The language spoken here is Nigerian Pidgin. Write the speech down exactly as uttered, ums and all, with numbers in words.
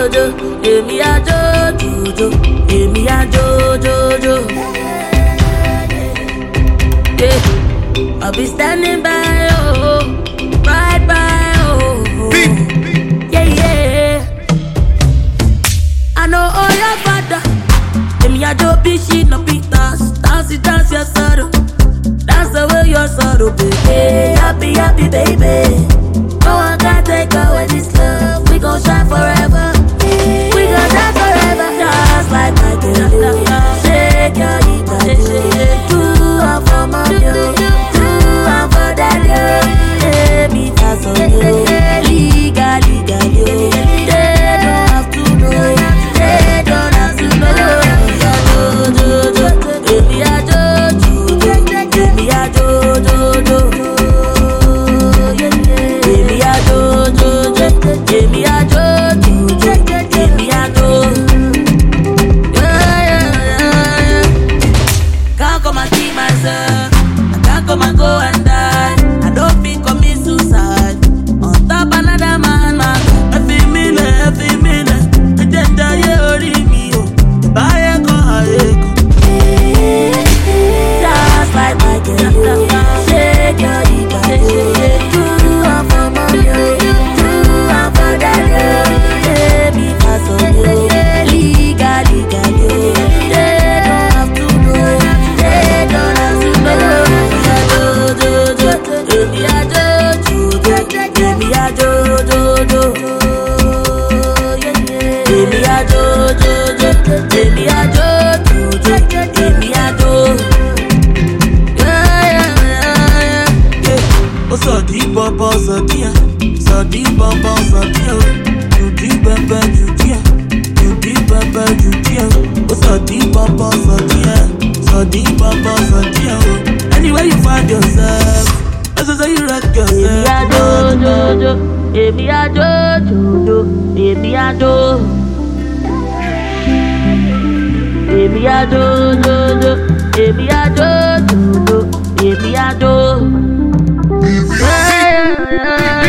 Jojo, èmi a Jojo, èmi a Jojo. Yeah, I'll be standing by, oh, right by, oh. Yeah, yeah. I know all your father. Èmi a jo bishi no pitas. Dance it, dance your sorrow. Dance away your sorrow, baby. Happy, happy, baby. No one can take away this love. We gon' shine forever. We gon' shine forever. Just like my baby. Shake your hip and do one for my girl. Do one for that girl. Baby, that's on you. Liga, liga, you. They don't have to know. They don't have to know. Baby, I Jojo. Baby, I Jojo. Baby, I Jojo. Baby, I Jojo. Baby, I Jojo. Yeah, yeah, yeah, yeah. Can't come and see myself. I can't come and go and die. I don't feel commit suicide. On top another man, man. Every minute, every minute. I just die, you me, oh. Buy a car, just like my girl. Shake your hip and do one for my girl. Do one for that girl. Baby, pass on you. Liga, liga, you. They don't have to know. They don't have to know. Baby, I Jojo. Baby, I Jojo. Baby, I Jojo. Baby, I Jojo. Baby, I Jojo. So deep, baba, so dear, so deep, baba, so dear. You deep, baba, you dear, you deep, baba, you dear. Oh, so deep, baba, so dear, so deep, baba, so dear. Anywhere you find yourself, as I say you rock yourself. Èmi a Jojo, èmi a Jojo, èmi a Jojo, èmi a Jojo, èmi a Jojo. Yeah, yeah, yeah.